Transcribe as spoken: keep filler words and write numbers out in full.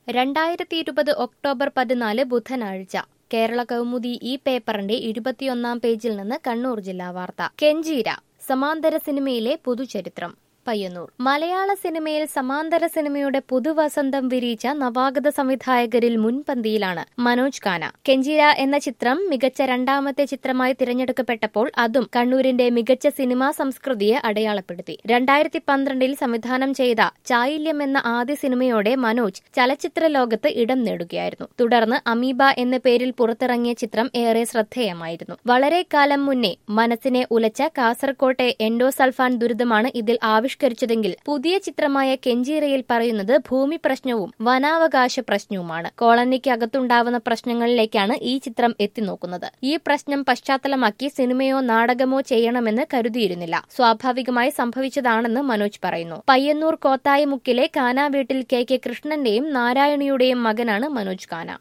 രണ്ടായിരത്തി ഇരുപത് ഒക്ടോബർ പതിനാല് ബുധനാഴ്ച കേരള കൗമുദി ഈ പേപ്പറിന്റെ ഇരുപത്തിയൊന്നാം പേജിൽ നിന്ന് കണ്ണൂർ ജില്ലാ വാർത്ത. കെഞ്ചീര സമാന്തര സിനിമയിലെ പുതുചരിത്രം. പയ്യന്നൂർ. മലയാള സിനിമയിൽ സമാന്തര സിനിമയുടെ പുതുവസന്തം വിരിയിച്ച നവാഗത സംവിധായകരിൽ മുൻപന്തിയിലാണ് മനോജ് ഖാന. കെഞ്ചീര എന്ന ചിത്രം മികച്ച രണ്ടാമത്തെ ചിത്രമായി തിരഞ്ഞെടുക്കപ്പെട്ടപ്പോൾ അതും കണ്ണൂരിന്റെ മികച്ച സിനിമാ സംസ്കൃതിയെ അടയാളപ്പെടുത്തി. രണ്ടായിരത്തി പന്ത്രണ്ടിൽ സംവിധാനം ചെയ്ത ചായില്യം എന്ന ആദ്യ സിനിമയോടെ മനോജ് ചലച്ചിത്ര ലോകത്ത് ഇടം നേടുകയായിരുന്നു. തുടർന്ന് അമീബ എന്ന പേരിൽ പുറത്തിറങ്ങിയ ചിത്രം ഏറെ ശ്രദ്ധേയമായിരുന്നു. വളരെ കാലം മുന്നേ മനസ്സിനെ ഉലച്ച കാസർകോട്ടെ എൻഡോസൾഫാൻ ദുരിതമാണ് ഇതിൽ ആവിഷ്കരിച്ചതെങ്കിൽ പുതിയ ചിത്രമായ കെഞ്ചീരയിൽ പറയുന്നത് ഭൂമി പ്രശ്നവും വനാവകാശ പ്രശ്നവുമാണ്. കോളനിക്ക് അകത്തുണ്ടാവുന്ന പ്രശ്നങ്ങളിലേക്കാണ് ഈ ചിത്രം എത്തിനോക്കുന്നത്. ഈ പ്രശ്നം പശ്ചാത്തലമാക്കി സിനിമയോ നാടകമോ ചെയ്യണമെന്ന് കരുതിയിരുന്നില്ല. സ്വാഭാവികമായി സംഭവിച്ചതാണെന്ന് മനോജ് പറയുന്നു. പയ്യന്നൂർ കോത്തായിമുക്കിലെ കാന വീട്ടിൽ കെ കെ കൃഷ്ണന്റെയും നാരായണിയുടെയും മകനാണ് മനോജ് ഖാന.